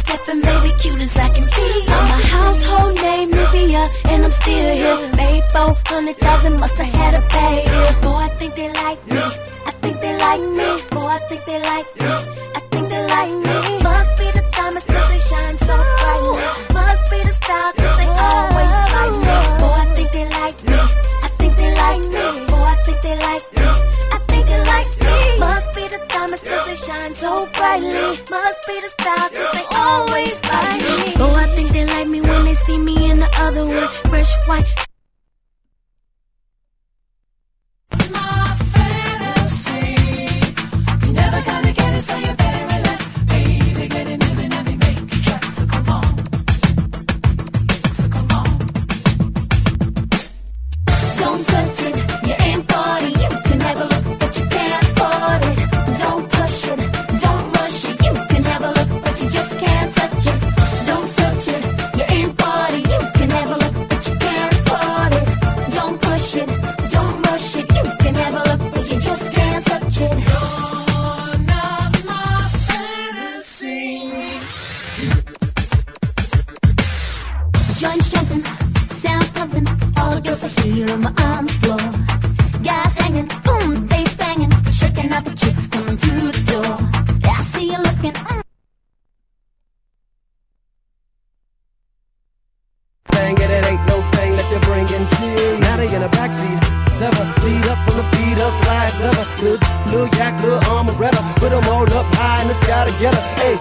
stepping, baby, cute as I can be. I'm a household name, Nivea, and I'm still here. Made 400,000, must've had a pay. Boy, I think they like me. I think they like me. Boy, I think they like me. I think they like me. Must be the diamonds 'cause they shine so brightly. Must be the style 'cause they always like me. Boy, I think they like me. I think they like me. Boy, I think they like me. I think they like me. Must be the diamonds 'cause they shine so brightly. Must be the style 'cause they always like me. Boy, I think they like me when they see me in the other one. Fresh white. My fantasy, you're never gonna get it, so you better relax. Baby, get it moving and we make it track. So come on. So come on. Don't touch it, you ain't bought it. You can have a look, but you can't afford it. Don't push it, don't rush it. You can have a look, but you just can't touch it. Don't touch it, you ain't bought it. You can have a look, but you can't afford it. Don't push it, don't rush it. You can have a look, but you just can't touch it. You're not my fantasy. Joints jumping, sound pumping. All the girls are here on the floor. Guys hanging, boom, bass banging, shaking out the chicks coming through the door. Yeah, I see you looking. Thing, and it ain't no thing that you're bringing chill. Now they in the backseat, sever, feet up from the feet up, fly as ever. Little yak, little armoretta, put them all up high in the sky together. Hey,